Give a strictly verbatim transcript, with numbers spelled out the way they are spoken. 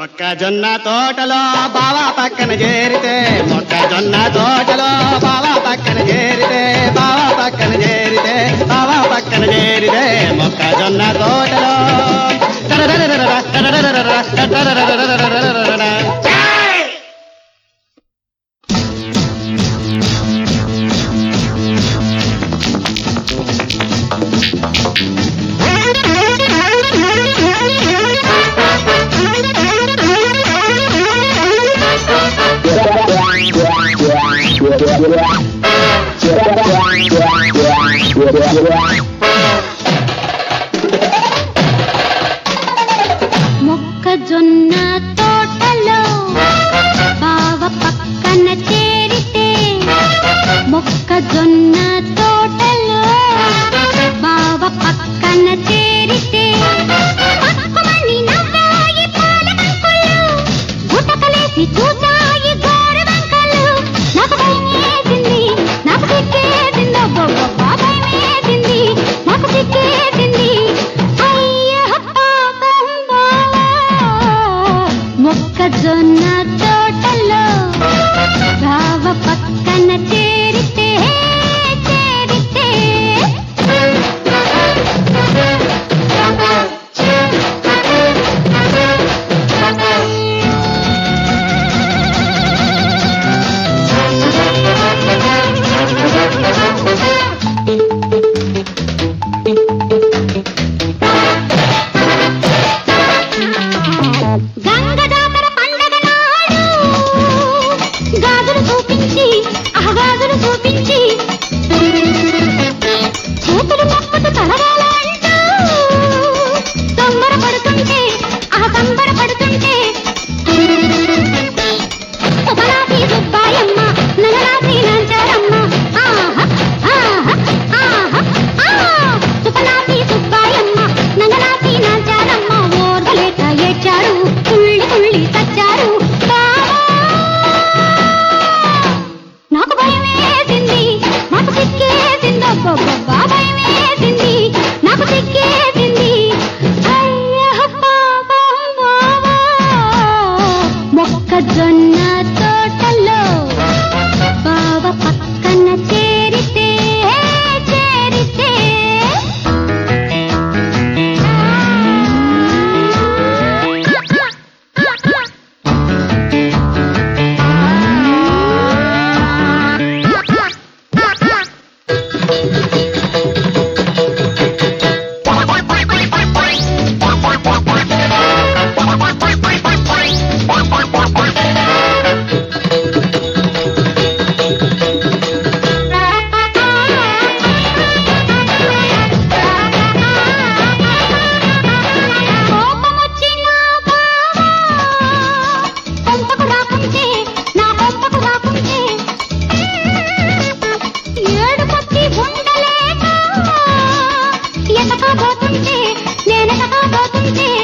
మొక్కజొన్న తోటలో బావా పక్కన చేరితే మొక్కజొన్న తోటలో బావా పక్కన చేరితే బావా పక్కన చేరితే బావా పక్కన చేరితే మొక్కజొన్న తోటలో మొక్కజొన్న తోటలో బావ పక్కన చేరితే మొక్కజొన్న తోటలో బావ పక్కన చేరితే పక్కమని నవ్వాయి పాలకంకులు గుటకలేసి చూసాయి గోరవంకలు నాకు భయమేసింది నాకు సిక్కేసిందో భయమేసింది నాకు సిక్కేసింది మొక్కజొన్న తోటలో బావ పక్కన చేరితే చేరితే గంగదాతర పండగ నాడు గాజులు చూపించి అహగాజులు చూపించి చేతులు తప్పుతూ తలవాల అంటూ తొందర పడుతుంటే అహ కంబర పడుతుంటే సుబలాసి సుబ్బాయమ్మ నగలాసి నాంచారమ్మ ఆహా ఆహా ఆహా ఆ సుబలాసి సుబ్బాయమ్మ నగలాసి నాంచారమ్మ ఓర్వలేక ఏడ్చారు తుళ్ళి తుళ్ళి చచ్చారు నాకు భయమేసింది నాకు సిక్కేసిందో భయమేసింది నాకు సిక్కేసింది అయ్యో పాపం బావా మొక్కజొన్న తోటలో బావ పక్కన చేరితే చేరితే నేను